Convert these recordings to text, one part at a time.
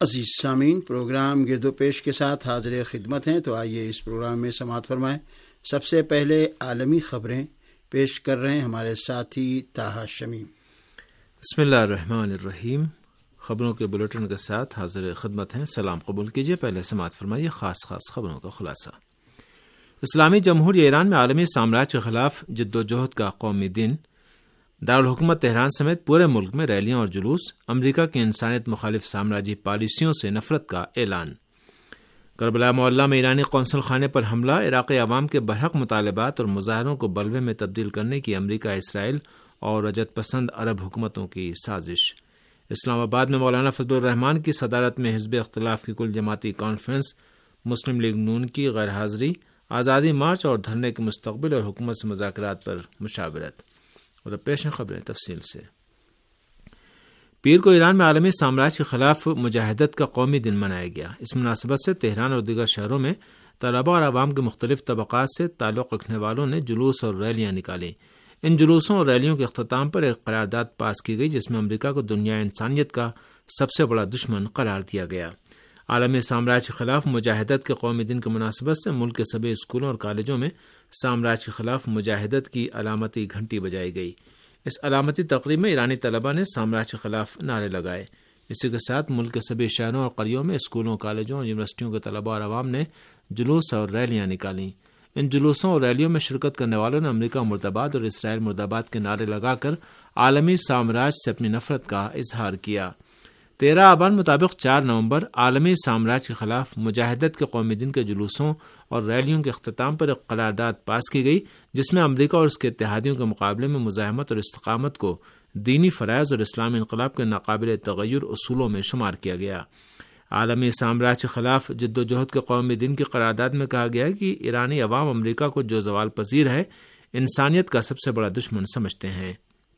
عزیز سامعین، پروگرام گرد و پیش کے ساتھ حاضر خدمت ہیں، تو آئیے اس پروگرام میں سماعت فرمائیں۔ سب سے پہلے عالمی خبریں پیش کر رہے ہیں ہمارے ساتھی طاہا شمیم۔ بسم اللہ الرحمن الرحیم۔ خبروں کے بلیٹن کے ساتھ حاضر خدمت ہیں، سلام قبول کیجیے۔ پہلے سماعت فرمائیے خاص خبروں کا خلاصہ۔ اسلامی جمہوریہ ایران میں عالمی سامراج کے خلاف جد و جہد کا قومی دن، دارالحکومت تہران سمیت پورے ملک میں ریلیاں اور جلوس، امریکہ کی انسانیت مخالف سامراجی پالیسیوں سے نفرت کا اعلان۔ کربلا معلیٰ میں ایرانی قونصل خانے پر حملہ، عراقی عوام کے برحق مطالبات اور مظاہروں کو بلوے میں تبدیل کرنے کی امریکہ، اسرائیل اور رجعت پسند عرب حکومتوں کی سازش۔ اسلام آباد میں مولانا فضل الرحمان کی صدارت میں حزب اختلاف کی کل جماعتی کانفرنس، مسلم لیگ نون کی غیر حاضری، آزادی مارچ اور دھرنے کے مستقبل اور حکومت سے مذاکرات پر مشاورت۔ اور پیش ہیں خبریں تفصیل سے۔ پیر کو ایران میں عالمی سامراج کے خلاف مجاہدت کا قومی دن منایا گیا۔ اس مناسبت سے تہران اور دیگر شہروں میں طلباء اور عوام کے مختلف طبقات سے تعلق رکھنے والوں نے جلوس اور ریلیاں نکالیں۔ ان جلوسوں اور ریلیوں کے اختتام پر ایک قرارداد پاس کی گئی جس میں امریکہ کو دنیا انسانیت کا سب سے بڑا دشمن قرار دیا گیا۔ عالمی سامراج کے خلاف مجاہدت کے قومی دن کی مناسبت سے ملک کے سبھی اسکولوں اور کالجوں میں سامراج کے خلاف مجاہدت کی علامتی گھنٹی بجائی گئی۔ اس علامتی تقریب میں ایرانی طلباء نے سامراج کے خلاف نعرے لگائے۔ اسی کے ساتھ ملک کے سبھی شہروں اور قریوں میں اسکولوں، کالجوں اور یونیورسٹیوں کے طلباء اور عوام نے جلوس اور ریلیاں نکالیں۔ ان جلوسوں اور ریلیوں میں شرکت کرنے والوں نے امریکہ مرد آباد اور اسرائیل مرد آباد کے نعرے لگا کر عالمی سامراج سے اپنی نفرت کا اظہار کیا۔ 13 آبان مطابق 4 نومبر عالمی سامراج کے خلاف مجاہدت کے قومی دن کے جلوسوں اور ریلیوں کے اختتام پر ایک قرارداد پاس کی گئی جس میں امریکہ اور اس کے اتحادیوں کے مقابلے میں مزاحمت اور استقامت کو دینی فرائض اور اسلامی انقلاب کے ناقابل تغیر اصولوں میں شمار کیا گیا۔ عالمی سامراج کے خلاف جد و جہد کے قومی دن کی قرارداد میں کہا گیا کہ ایرانی عوام امریکہ کو جو زوال پذیر ہے، انسانیت کا سب سے بڑا دشمن سمجھتے ہیں۔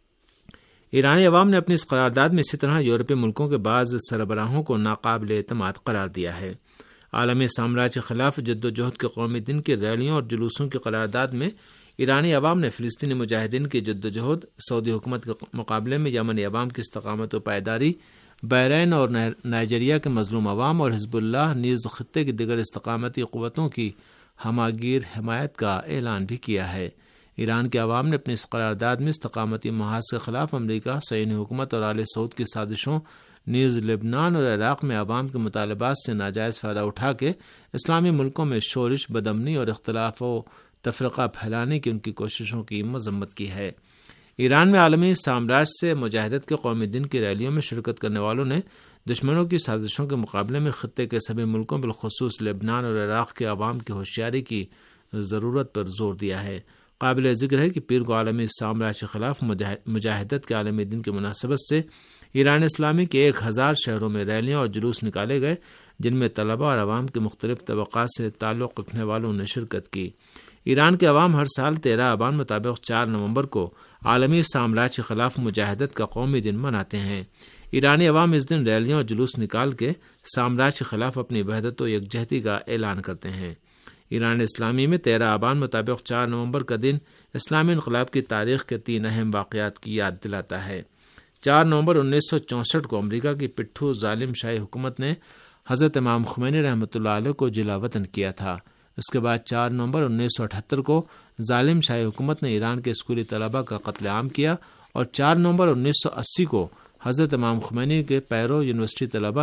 ایرانی عوام نے اپنی اس قرارداد میں اسی طرح یورپی ملکوں کے بعض سربراہوں کو ناقابل اعتماد قرار دیا ہے۔ عالمی سامراج کے خلاف جد و جہد کے قومی دن کی ریلیوں اور جلوسوں کی قرارداد میں ایرانی عوام نے فلسطینی مجاہدین کی جد و جہد، سعودی حکومت کے مقابلے میں یمنی عوام کی استقامت و پائیداری، بحرین اور نائجیریا کے مظلوم عوام اور حزب اللہ نیز خطے کی دیگر استقامتی قوتوں کی ہماگیر حمایت کا اعلان بھی کیا ہے۔ ایران کے عوام نے اپنی اس قرارداد میں استقامتی محاذ کے خلاف امریکہ، صہیونی حکومت اور آل سعود کی سازشوں، نیز لبنان اور عراق میں عوام کے مطالبات سے ناجائز فائدہ اٹھا کے اسلامی ملکوں میں شورش، بدامنی اور اختلاف و تفرقہ پھیلانے کی ان کی کوششوں کی مذمت کی ہے۔ ایران میں عالمی سامراج سے مجاہدت کے قومی دن کی ریلیوں میں شرکت کرنے والوں نے دشمنوں کی سازشوں کے مقابلے میں خطے کے سبھی ملکوں بالخصوص لبنان اور عراق کے عوام کی ہوشیاری کی ضرورت پر زور دیا ہے۔ قابل ذکر ہے کہ پیر کو عالمی سامراج کے خلاف مجاہدت کے عالمی دن کی مناسبت سے ایران اسلامی کے 1000 شہروں میں ریلیاں اور جلوس نکالے گئے جن میں طلباء اور عوام کے مختلف طبقات سے تعلق رکھنے والوں نے شرکت کی۔ ایران کے عوام ہر سال 13 آبان مطابق 4 نومبر کو عالمی سامراج کے خلاف مجاہدت کا قومی دن مناتے ہیں۔ ایرانی عوام اس دن ریلیاں اور جلوس نکال کے سامراج کے خلاف اپنی وحدت و یکجہتی کا اعلان کرتے ہیں۔ ایران اسلامی میں 13 آبان مطابق 4 نومبر کا دن اسلامی انقلاب کی تاریخ کے 3 اہم واقعات کی یاد دلاتا ہے۔ 4 نومبر 1964 کو امریکہ کی پٹھو ظالم شاہی حکومت نے حضرت امام خمینی رحمۃ اللہ علیہ کو جلا وطن کیا تھا۔ اس کے بعد 4 نومبر 1978 کو ظالم شاہی حکومت نے ایران کے اسکولی طلباء کا قتل عام کیا، اور 4 نومبر 1980 کو حضرت امام خمینی کے پیروکار یونیورسٹی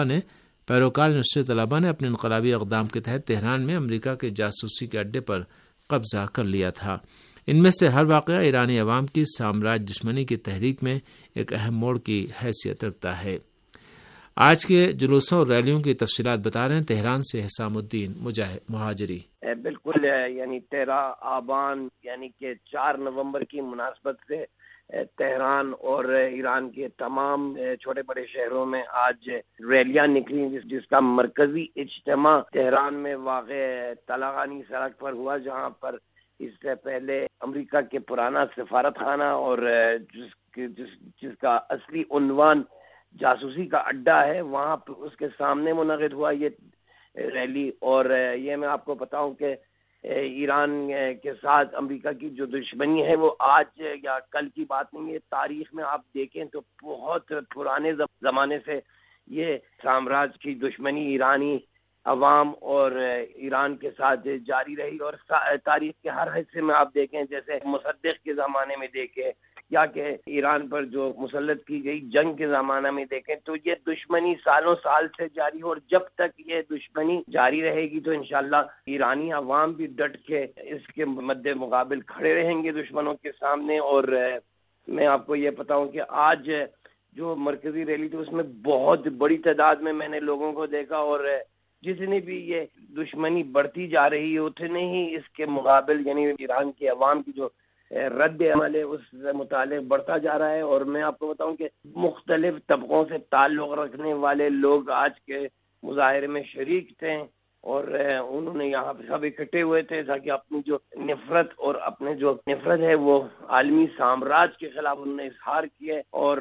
طلباء نے اپنے انقلابی اقدام کے تحت تہران میں امریکہ کے جاسوسی کے اڈے پر قبضہ کر لیا تھا۔ ان میں سے ہر واقعہ ایرانی عوام کی سامراج دشمنی کی تحریک میں ایک اہم موڑ کی حیثیت رکھتا ہے۔ آج کے جلوسوں اور ریلیوں کی تفصیلات بتا رہے ہیں تہران سے حسام الدین مہاجری۔ بالکل، یعنی 13 آبان یعنی کہ 4 نومبر کی مناسبت سے تہران اور ایران کے تمام چھوٹے بڑے شہروں میں آج ریلیاں نکلی، جس کا مرکزی اجتماع تہران میں واقع طلاقانی سڑک پر ہوا، جہاں پر اس سے پہلے امریکہ کے پرانا سفارت خانہ اور جس کا اصلی عنوان جاسوسی کا اڈا ہے، وہاں اس کے سامنے منعقد ہوا یہ ریلی۔ اور یہ میں آپ کو بتاؤں کہ ایران کے ساتھ امریکہ کی جو دشمنی ہے وہ آج یا کل کی بات نہیں ہے، تاریخ میں آپ دیکھیں تو بہت پرانے زمانے سے یہ سامراج کی دشمنی ایرانی عوام اور ایران کے ساتھ جاری رہی، اور تاریخ کے ہر حصے میں آپ دیکھیں، جیسے مصدق کے زمانے میں دیکھیں یا کہ ایران پر جو مسلط کی گئی جنگ کے زمانہ میں دیکھیں، تو یہ دشمنی سالوں سال سے جاری ہے، اور جب تک یہ دشمنی جاری رہے گی تو انشاءاللہ ایرانی عوام بھی ڈٹ کے اس کے مد مقابل کھڑے رہیں گے دشمنوں کے سامنے۔ اور میں آپ کو یہ بتاؤں کہ آج جو مرکزی ریلی تھی اس میں بہت بڑی تعداد میں نے لوگوں کو دیکھا، اور جتنی بھی یہ دشمنی بڑھتی جا رہی ہے اتنے ہی اس کے مقابل یعنی ایران کے عوام کی جو رد عمل ہے اس سے متعلق بڑھتا جا رہا ہے۔ اور میں آپ کو بتاؤں کہ مختلف طبقوں سے تعلق رکھنے والے لوگ آج کے مظاہرے میں شریک تھے، اور انہوں نے یہاں پہ سب اکٹھے ہوئے تھے تاکہ اپنی جو نفرت اور اپنے جو نفرت ہے وہ عالمی سامراج کے خلاف انہوں نے اظہار کیا، اور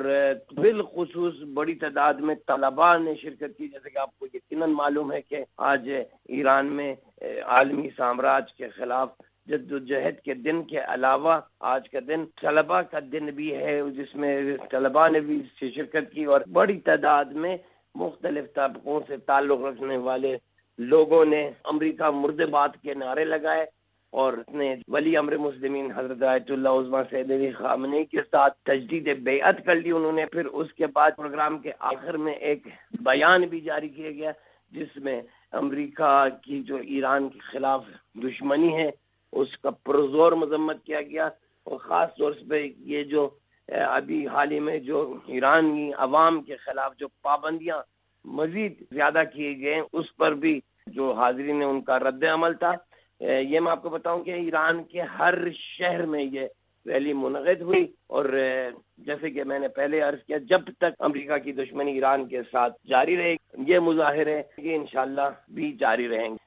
بالخصوص بڑی تعداد میں طلباء نے شرکت کی۔ جیسے کہ آپ کو یقیناً معلوم ہے کہ آج ایران میں عالمی سامراج کے خلاف جد و جہد کے دن کے علاوہ آج کا دن طلباء کا دن بھی ہے، جس میں طلباء نے بھی شرکت کی، اور بڑی تعداد میں مختلف طبقوں سے تعلق رکھنے والے لوگوں نے امریکہ مرد باد کے نعرے لگائے، اور نے ولی امر مسلمین حضرت آیت اللہ عظمیٰ سید علی خامنئی کے ساتھ تجدید بیعت کر لی انہوں نے۔ پھر اس کے بعد پروگرام کے آخر میں ایک بیان بھی جاری کیا گیا جس میں امریکہ کی جو ایران کے خلاف دشمنی ہے اس کا پرزور مذمت کیا گیا، اور خاص طور پہ یہ جو ابھی حال ہی میں جو ایرانی عوام کے خلاف جو پابندیاں مزید زیادہ کیے گئے اس پر بھی جو حاضرین نے ان کا رد عمل تھا۔ یہ میں آپ کو بتاؤں کہ ایران کے ہر شہر میں یہ ریلی منعقد ہوئی، اور جیسے کہ میں نے پہلے عرض کیا جب تک امریکہ کی دشمنی ایران کے ساتھ جاری رہے گی یہ مظاہرے یہ انشاءاللہ بھی جاری رہیں گے۔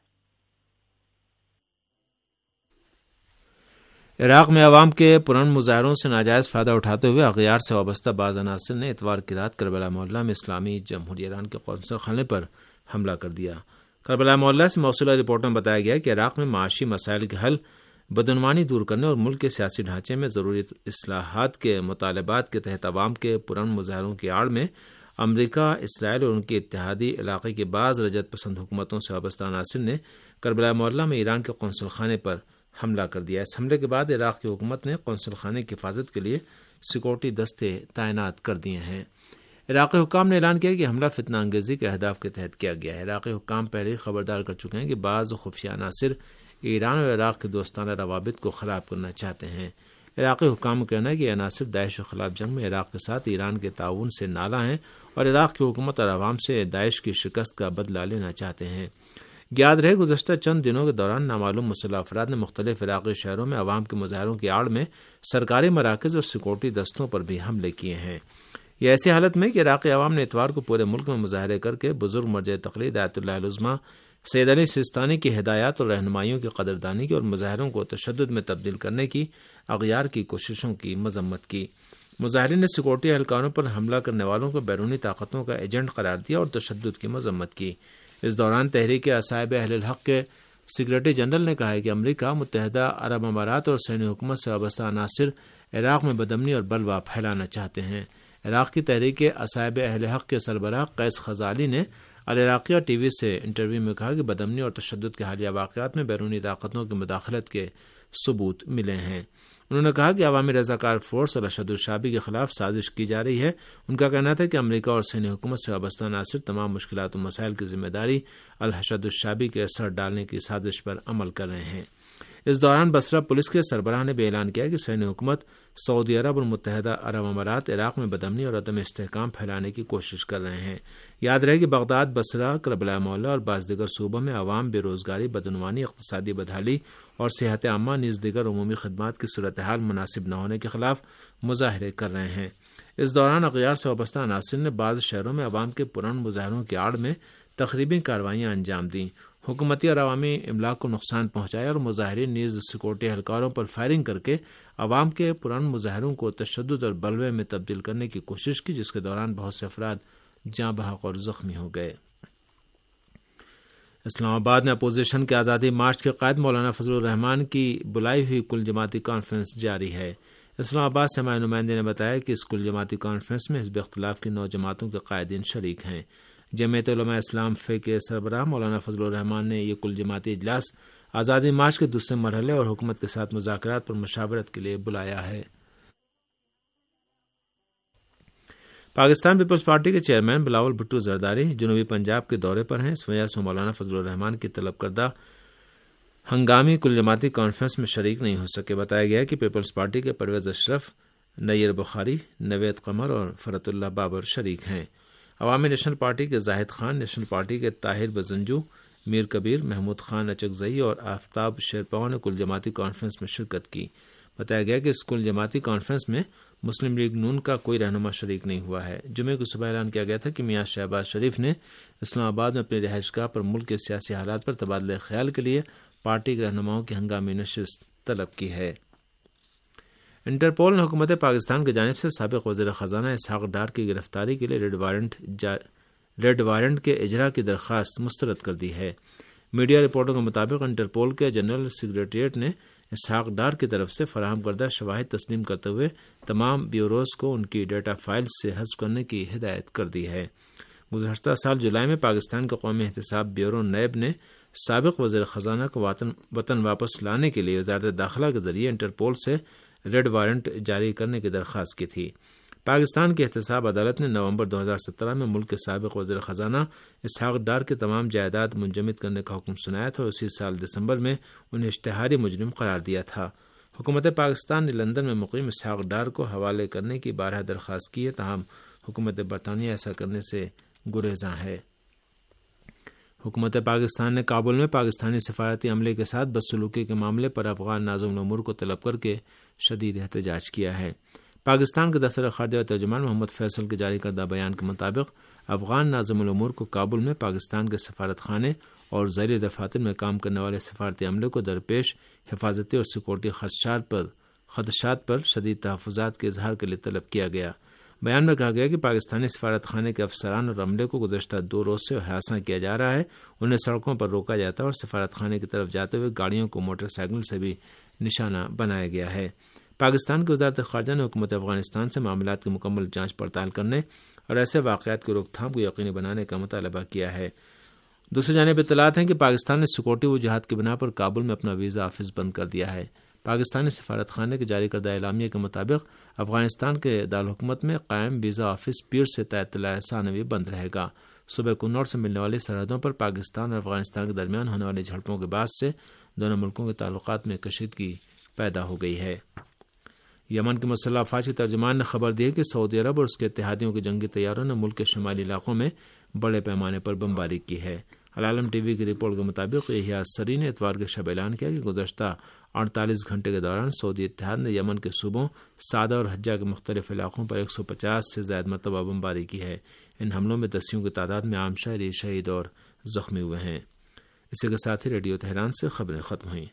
عراق میں عوام کے پرامن مظاہروں سے ناجائز فائدہ اٹھاتے ہوئے اغیار سے وابستہ بعض عناصر نے اتوار کی رات کربلا محلہ میں اسلامی جمہوریہ ایران کے قونصل خانے پر حملہ کر دیا۔ کربلا محلہ سے موصولہ رپورٹ میں بتایا گیا کہ عراق میں معاشی مسائل کے حل، بدعنوانی دور کرنے اور ملک کے سیاسی ڈھانچے میں ضروری اصلاحات کے مطالبات کے تحت عوام کے پرامن مظاہروں کی آڑ میں امریکہ، اسرائیل اور ان کے اتحادی علاقے کی بعض رجعت پسند حکومتوں سے وابستہ عناصر نے کربلا محلہ میں ایران کے قونصل خانے پر حملہ کر دیا۔ اس حملے کے بعد عراق کی حکومت نے قونصل خانے کی حفاظت کے لیے سیکورٹی دستے تعینات کر دیے ہیں۔ عراقی حکام نے اعلان کیا کہ حملہ فتنہ انگیزی کے اہداف کے تحت کیا گیا ہے۔ عراقی حکام پہلے ہی خبردار کر چکے ہیں کہ بعض خفیہ عناصر ایران اور عراق کے دوستانہ روابط کو خراب کرنا چاہتے ہیں۔ عراقی حکام کا کہنا ہے کہ یہ عناصر داعش کے خلاف جنگ میں عراق کے ساتھ ایران کے تعاون سے نالاں ہیں اور عراق کی حکومت اور عوام سے داعش کی شکست کا بدلہ لینا چاہتے ہیں۔ یاد رہے گزشتہ چند دنوں کے دوران نامعلوم مسلح افراد نے مختلف عراقی شہروں میں عوام کے مظاہروں کی آڑ میں سرکاری مراکز اور سیکورٹی دستوں پر بھی حملے کیے ہیں۔ یہ ایسی حالت میں کہ عراقی عوام نے اتوار کو پورے ملک میں مظاہرے کر کے بزرگ مرجع تقلید آیت اللہ العظمیٰ سید علی سیستانی کی ہدایات اور رہنمائیوں کی قدردانی کی اور مظاہروں کو تشدد میں تبدیل کرنے کی اغیار کی کوششوں کی مذمت کی۔ مظاہرین نے سیکورٹی اہلکاروں پر حملہ کرنے والوں کو بیرونی طاقتوں کا ایجنٹ قرار دیا اور تشدد کی مذمت کی۔ اس دوران تحریک اصحاب اہل الحق کے سیکرٹری جنرل نے کہا کہ امریکہ، متحدہ عرب امارات اور صہیونی حکومت سے وابستہ عناصر عراق میں بدامنی اور بلوا پھیلانا چاہتے ہیں۔ عراق کی تحریک اصحاب اہل حق کے سربراہ قیس خزالی نے العراقیہ ٹی وی سے انٹرویو میں کہا کہ بدامنی اور تشدد کے حالیہ واقعات میں بیرونی طاقتوں کی مداخلت کے ثبوت ملے ہیں۔ انہوں نے کہا کہ عوامی رضاکار فورس الارشد الشعبی کے خلاف سازش کی جا رہی ہے۔ ان کا کہنا تھا کہ امریکہ اور صہیونی حکومت سے وابستہ عناصر تمام مشکلات و مسائل کی ذمہ داری الارشد الشعبی کے سر ڈالنے کی سازش پر عمل کر رہے ہیں۔ اس دوران بصرہ پولیس کے سربراہ نے بھی اعلان کیا کہ صہیونی حکومت، سعودی عرب اور متحدہ عرب امارات عراق میں بدامنی اور عدم استحکام پھیلانے کی کوشش کر رہے ہیں۔ یاد رہے کہ بغداد، بصرہ، کربلا معلی اور بعض دیگر صوبوں میں عوام بے روزگاری، بدعنوانی، اقتصادی بدحالی اور صحت عامہ نیز دیگر عمومی خدمات کی صورتحال مناسب نہ ہونے کے خلاف مظاہرے کر رہے ہیں۔ اس دوران اغیار سے وابستہ عناصر نے بعض شہروں میں عوام کے پرامن مظاہروں کی آڑ میں تخریبی کارروائیاں انجام دیں، حکومتی اور عوامی املاک کو نقصان پہنچایا اور مظاہرین نیز سیکورٹی اہلکاروں پر فائرنگ کر کے عوام کے پرامن مظاہروں کو تشدد اور بلوے میں تبدیل کرنے کی کوشش کی، جس کے دوران بہت سے افراد جاں بحق اور زخمی ہو گئے۔ اسلام آباد میں اپوزیشن کے آزادی مارچ کے قائد مولانا فضل الرحمان کی بلائی ہوئی کل جماعتی کانفرنس جاری ہے۔ اسلام آباد سے ہمارے نمائندے نے بتایا کہ اس کل جماعتی کانفرنس میں حزب اختلاف کی 9 جماعتوں کے قائدین شریک ہیں۔ جمعیت علماء اسلام فے کے سربراہ مولانا فضل الرحمان نے یہ کل جماعتی اجلاس آزادی مارچ کے دوسرے مرحلے اور حکومت کے ساتھ مذاکرات پر مشاورت کے لیے بلایا ہے۔ پاکستان پیپلز پارٹی کے چیئرمین بلاول بھٹو زرداری جنوبی پنجاب کے دورے پر ہیں۔ اس وجہ سے مولانا فضل الرحمان کی طلب کردہ ہنگامی کل جماعتی کانفرنس میں شریک نہیں ہو سکے۔ بتایا گیا کہ پیپلز پارٹی کے پرویز اشرف، نیر بخاری، نوید قمر اور فرت اللہ بابر شریک ہیں۔ عوامی نیشنل پارٹی کے زاہد خان، نیشنل پارٹی کے طاہر بزنجو، میر کبیر، محمود خان اچکزئی اور آفتاب شیرپاؤ نے کل جماعتی کانفرنس میں شرکت کی۔ بتایا گیا کہ اس کل جماعتی کانفرنس میں مسلم لیگ نون کا کوئی رہنما شریک نہیں ہوا ہے۔ جمعے کو صبح اعلان کیا گیا تھا کہ میاں شہباز شریف نے اسلام آباد میں اپنی رہائش گاہ پر ملک کے سیاسی حالات پر تبادلہ خیال کے لیے پارٹی کے رہنماؤں کی ہنگامی نشست طلب کی ہے۔ انٹرپول نے حکومت پاکستان کی جانب سے سابق وزیر خزانہ اسحاق ڈار کی گرفتاری کے لیے ریڈ وارنٹ کے اجرا کی درخواست مسترد کر دی ہے۔ میڈیا رپورٹوں کے مطابق انٹرپول کے جنرل سیکریٹریٹ نے اسحاق ڈار کی طرف سے فراہم کردہ شواہد تسلیم کرتے ہوئے تمام بیوروز کو ان کی ڈیٹا فائلز سے حذف کرنے کی ہدایت کر دی ہے۔ گزشتہ سال جولائی میں پاکستان کا قومی احتساب بیورو نیب نے سابق وزیر خزانہ کو وطن واپس لانے کے لیے وزارت داخلہ کے ذریعے انٹرپول سے ریڈ وارنٹ جاری کرنے کی درخواست کی تھی۔ پاکستان کی احتساب عدالت نے نومبر 2017 میں ملک کے سابق وزیر خزانہ اسحاق ڈار کے تمام جائیداد منجمد کرنے کا حکم سنایا تھا اور اسی سال دسمبر میں انہیں اشتہاری مجرم قرار دیا تھا۔ حکومت پاکستان نے لندن میں مقیم اسحاق ڈار کو حوالے کرنے کی بارہا درخواست کی ہے، تاہم حکومت برطانیہ ایسا کرنے سے گریزاں ہے۔ حکومت پاکستان نے کابل میں پاکستانی سفارتی عملے کے ساتھ بدسلوکی کے معاملے پر افغان ناظم الامور کو طلب کر کے شدید احتجاج کیا ہے۔ پاکستان کے دفتر خارجہ ترجمان محمد فیصل کے جاری کردہ بیان کے مطابق افغان ناظم الامور کو کابل میں پاکستان کے سفارت خانے اور ذیلی دفاتر میں کام کرنے والے سفارتی عملے کو درپیش حفاظتی اور سیکورٹی خدشات پر شدید تحفظات کے اظہار کے لیے طلب کیا گیا۔ بیان میں کہا گیا کہ پاکستانی سفارت خانے کے افسران اور عملے کو گزشتہ 2 روز سے ہراساں کیا جا رہا ہے، انہیں سڑکوں پر روکا جاتا ہے اور سفارت خانے کی طرف جاتے ہوئے گاڑیوں کو موٹر سائیکل سے بھی نشانہ بنایا گیا ہے۔ پاکستان کی وزارت خارجہ نے حکومت افغانستان سے معاملات کی مکمل جانچ پڑتال کرنے اور ایسے واقعات کی روک تھام کو یقینی بنانے کا مطالبہ کیا ہے۔ دوسری جانب اطلاعات ہیں کہ پاکستان نے سیکورٹی وجوہات کی بنا پر کابل میں اپنا ویزا آفس بند کر دیا ہے۔ پاکستانی سفارت خانے کے جاری کردہ اعلامیہ کے مطابق افغانستان کے دارالحکومت میں قائم ویزا آفس پیر سے تا اطلاع ثانوی بند رہے گا۔ صوبہ کنڑ سے ملنے والی سرحدوں پر پاکستان اور افغانستان کے درمیان ہونے والی جھڑپوں کے باعث سے دونوں ملکوں کے تعلقات میں کشیدگی پیدا ہو گئی ہے۔ یمن کے مسلح افواج کے ترجمان نے خبر دی کہ سعودی عرب اور اس کے اتحادیوں کے جنگی طیاروں نے ملک کے شمالی علاقوں میں بڑے پیمانے پر بمباری کی ہے۔ العالم ٹی وی کی رپورٹ کے مطابق یحییٰ السری نے اتوار کے شب اعلان کیا کہ گزشتہ 48 گھنٹے کے دوران سعودی اتحاد نے یمن کے صوبوں سعدہ اور حجہ کے مختلف علاقوں پر 150 سے زائد مرتبہ بمباری کی ہے۔ ان حملوں میں 10 کی تعداد میں عام شہری شہید اور زخمی ہوئے ہیں۔ اسی کے ساتھ ہی ریڈیو تہران سے خبریں ختم ہوئیں۔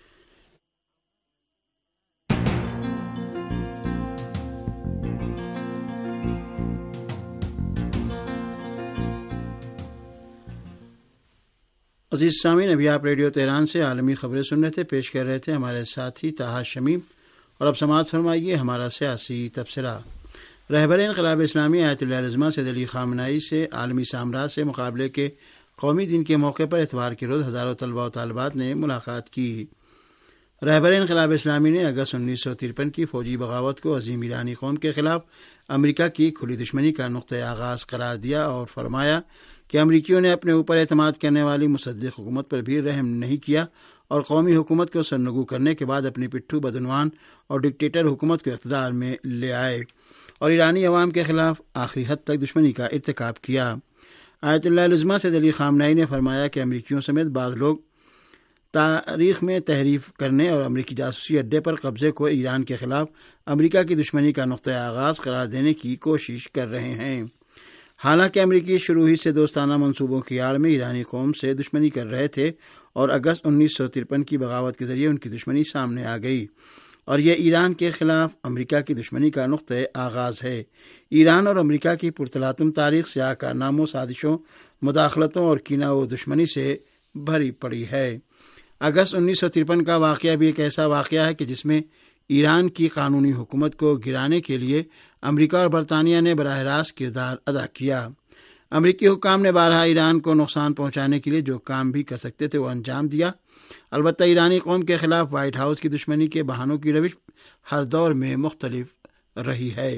عزیز سامعین، ابھی آپ ریڈیو تہران سے عالمی خبریں سن رہے تھے، پیش کر رہے تھے ہمارے ساتھی طاہا شمیم، اور اب سماعت فرمائیے ہمارا سیاسی تبصرہ۔ رہبر انقلاب اسلامی آیت اللہ العظمہ سید علی خامنہئی سے عالمی سامراج سے مقابلے کے قومی دن کے موقع پر اتوار کے روز ہزاروں طلباء و طالبات نے ملاقات کی۔ رہبر انقلاب اسلامی نے اگست 1953 کی فوجی بغاوت کو عظیم ایرانی قوم کے خلاف امریکہ کی کھلی دشمنی کا نقطۂ آغاز قرار دیا اور فرمایا کہ امریکیوں نے اپنے اوپر اعتماد کرنے والی مصدق حکومت پر بھی رحم نہیں کیا اور قومی حکومت کو سرنگو کرنے کے بعد اپنی پٹھو بدعنوان اور ڈکٹیٹر حکومت کو اقتدار میں لے آئے اور ایرانی عوام کے خلاف آخری حد تک دشمنی کا ارتکاب کیا۔ آیت اللہ العظمہ سید علی خامنہئی نے فرمایا کہ امریکیوں سمیت بعض لوگ تاریخ میں تحریف کرنے اور امریکی جاسوسی اڈے پر قبضے کو ایران کے خلاف امریکہ کی دشمنی کا نقطۂ آغاز قرار دینے کی کوشش کر رہے ہیں۔ حالانکہ امریکی شروع ہی سے دوستانہ منصوبوں کی آڑ میں ایرانی قوم سے دشمنی کر رہے تھے اور اگست 1953 کی بغاوت کے ذریعے ان کی دشمنی سامنے آ گئی اور یہ ایران کے خلاف امریکہ کی دشمنی کا نقطۂ آغاز ہے۔ ایران اور امریکہ کی پرتلاطم تاریخ سیاہ کارناموں، سازشوں، مداخلتوں اور کینہ و دشمنی سے بھری پڑی ہے۔ اگست 1953 کا واقعہ بھی ایک ایسا واقعہ ہے کہ جس میں ایران کی قانونی حکومت کو گرانے کے لیے امریکہ اور برطانیہ نے براہ راست کردار ادا کیا۔ امریکی حکام نے بارہا ایران کو نقصان پہنچانے کے لیے جو کام بھی کر سکتے تھے وہ انجام دیا۔ البتہ ایرانی قوم کے خلاف وائٹ ہاؤس کی دشمنی کے بہانوں کی روش ہر دور میں مختلف رہی ہے۔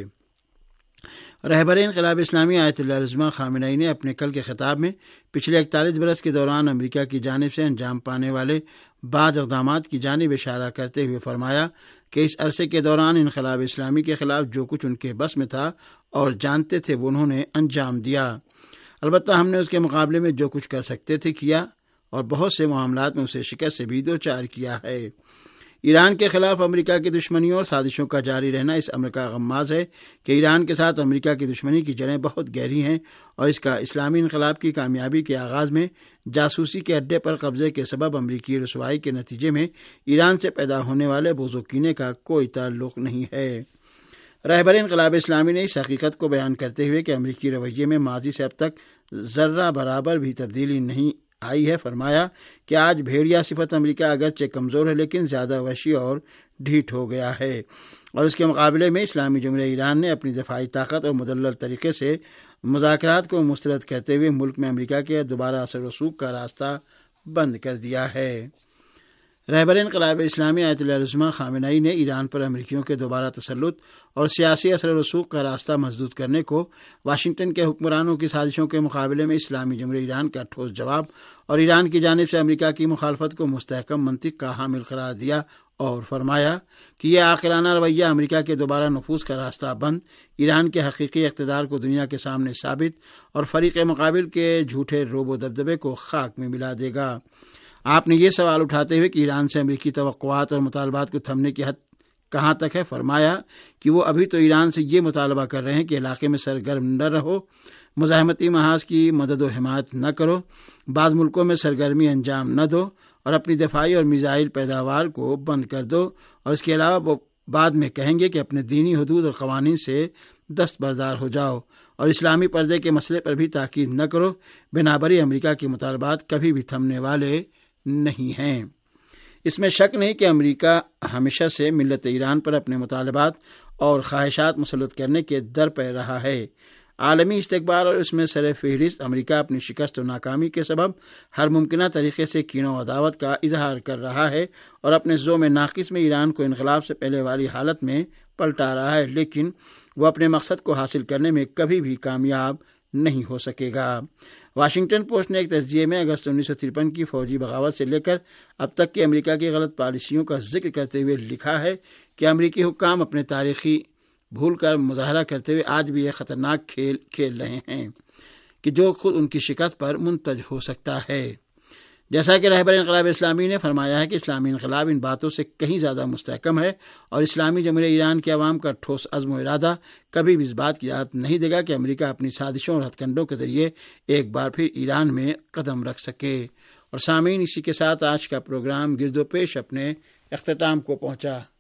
رہبر انقلاب اسلامی آیت اللہ العظمہ خامنئی نے اپنے کل کے خطاب میں پچھلے 41 برس کے دوران امریکہ کی جانب سے انجام پانے والے بعض اقدامات کی جانب اشارہ کرتے ہوئے فرمایا کہ اس عرصے کے دوران انقلاب اسلامی کے خلاف جو کچھ ان کے بس میں تھا اور جانتے تھے وہ انہوں نے انجام دیا۔ البتہ ہم نے اس کے مقابلے میں جو کچھ کر سکتے تھے کیا اور بہت سے معاملات میں اسے شکست سے بھی دوچار کیا ہے۔ ایران کے خلاف امریکہ کی دشمنیوں اور سازشوں کا جاری رہنا اس امر کا غماز ہے کہ ایران کے ساتھ امریکہ کی دشمنی کی جڑیں بہت گہری ہیں اور اس کا اسلامی انقلاب کی کامیابی کے آغاز میں جاسوسی کے اڈے پر قبضے کے سبب امریکی رسوائی کے نتیجے میں ایران سے پیدا ہونے والے بغض و کینے کا کوئی تعلق نہیں ہے۔ رہبر انقلاب اسلامی نے اس حقیقت کو بیان کرتے ہوئے کہ امریکی رویے میں ماضی سے اب تک ذرہ برابر بھی تبدیلی نہیں آئی ہے فرمایا کہ آج بھیڑیا صفت امریکہ اگرچہ کمزور ہے لیکن زیادہ وحشی اور ڈھیٹ ہو گیا ہے، اور اس کے مقابلے میں اسلامی جمہوریہ ایران نے اپنی دفاعی طاقت اور مدلل طریقے سے مذاکرات کو مسترد کرتے ہوئے ملک میں امریکہ کے دوبارہ اثر و رسوخ کا راستہ بند کر دیا ہے۔ رہبر انقلاب اسلامی آیت اللہ العظمہ خامنئی نے ایران پر امریکیوں کے دوبارہ تسلط اور سیاسی اثر و رسوخ کا راستہ مسدود کرنے کو واشنگٹن کے حکمرانوں کی سازشوں کے مقابلے میں اسلامی جمہوریہ ایران کا ٹھوس جواب اور ایران کی جانب سے امریکہ کی مخالفت کو مستحکم منطق کا حامل قرار دیا اور فرمایا کہ یہ عاقلانہ رویہ امریکہ کے دوبارہ نفوذ کا راستہ بند، ایران کے حقیقی اقتدار کو دنیا کے سامنے ثابت اور فریق مقابل کے جھوٹے روب و دبدبے کو خاک میں ملا دے گا۔ آپ نے یہ سوال اٹھاتے ہوئے کہ ایران سے امریکی توقعات اور مطالبات کو تھمنے کی حد کہاں تک ہے فرمایا کہ وہ ابھی تو ایران سے یہ مطالبہ کر رہے ہیں کہ علاقے میں سرگرم نہ رہو، مزاحمتی محاذ کی مدد و حمایت نہ کرو، بعض ملکوں میں سرگرمی انجام نہ دو اور اپنی دفاعی اور میزائل پیداوار کو بند کر دو، اور اس کے علاوہ وہ بعد میں کہیں گے کہ اپنے دینی حدود اور قوانین سے دستبردار ہو جاؤ اور اسلامی پردے کے مسئلے پر بھی تاکید نہ کرو۔ بنابری امریکہ کے مطالبات کبھی بھی تھمنے والے نہیں ہیں۔ اس میں شک نہیں کہ امریکہ ہمیشہ سے ملت ایران پر اپنے مطالبات اور خواہشات مسلط کرنے کے در پہ رہا ہے۔ عالمی استقبال اور اس میں سر فہرست امریکہ اپنی شکست و ناکامی کے سبب ہر ممکنہ طریقے سے کین و عداوت کا اظہار کر رہا ہے اور اپنے زوم ناقص میں ایران کو انقلاب سے پہلے والی حالت میں پلٹا رہا ہے، لیکن وہ اپنے مقصد کو حاصل کرنے میں کبھی بھی کامیاب نہیں ہو سکے گا۔ واشنگٹن پوسٹ نے ایک تجزیے میں اگست 1953 کی فوجی بغاوت سے لے کر اب تک کی امریکہ کی غلط پالیسیوں کا ذکر کرتے ہوئے لکھا ہے کہ امریکی حکام اپنے تاریخی بھول کر مظاہرہ کرتے ہوئے آج بھی ایک خطرناک کھیل کھیل رہے ہیں کہ جو خود ان کی شکست پر منتج ہو سکتا ہے۔ جیسا کہ رہبر انقلاب اسلامی نے فرمایا ہے کہ اسلامی انقلاب ان باتوں سے کہیں زیادہ مستحکم ہے اور اسلامی جمہوریہ ایران کے عوام کا ٹھوس عزم و ارادہ کبھی بھی اس بات کی اجازت نہیں دے گا کہ امریکہ اپنی سازشوں اور ہتھ کنڈوں کے ذریعے ایک بار پھر ایران میں قدم رکھ سکے۔ اور سامعین، اسی کے ساتھ آج کا پروگرام گرد و پیش اپنے اختتام کو پہنچا۔